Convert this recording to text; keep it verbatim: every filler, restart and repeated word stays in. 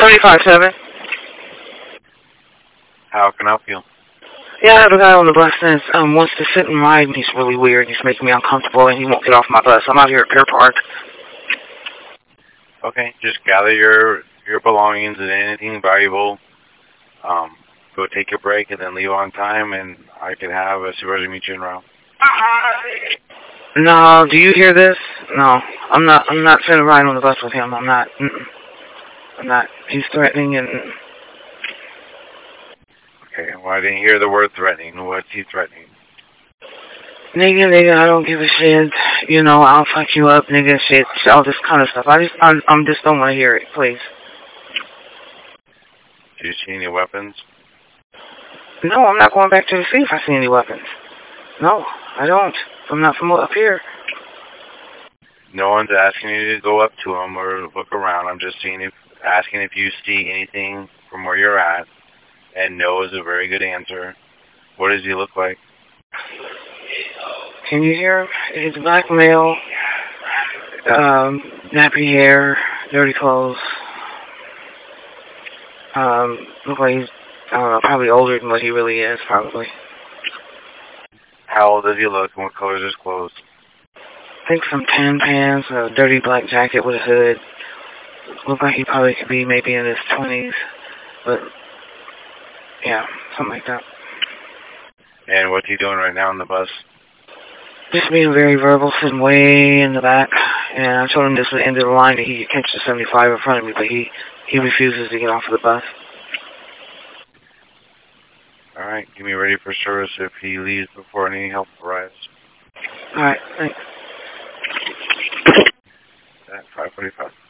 seventy-five seven. How can I help you? Yeah, I have a guy on the bus that um, wants to sit and ride, and he's really weird. He's making me uncomfortable, and he won't get off my bus. I'm out here at Pier Park. Okay, just gather your your belongings and anything valuable. Um, go take your break and then leave on time, and I can have a supervisor meet you en route. No, do you hear this? No, I'm not. I'm not finna ride on the bus with him. I'm not. Mm-mm. I'm not. He's threatening and. Okay, well I didn't hear the word threatening. What's he threatening? Nigga, nigga, I don't give a shit. You know, I'll fuck you up, nigga, shit, all this kind of stuff. I just, I'm, I'm just don't want to hear it, please. Do you see any weapons? No, I'm not going back to the see if I see any weapons. No, I don't. I'm not from up here. No one's asking you to go up to him or look around. I'm just seeing if, asking if you see anything from where you're at. And no is a very good answer. What does he look like? Can you hear him? He's a black male, um, nappy hair, dirty clothes. Um, look like he's, I don't know, probably older than what he really is, probably. How old does he look and what color is his clothes? I think some tan pants, a dirty black jacket with a hood. Look like he probably could be maybe in his twenties, but yeah, something like that. And what's he doing right now on the bus? Just being very verbal, sitting way in the back. And I told him this was the end of the line that he could catch the seventy-five in front of me, but he, he refuses to get off of the bus. All right, get me ready for service if he leaves before any help arrives. All right, thanks. At five forty-five.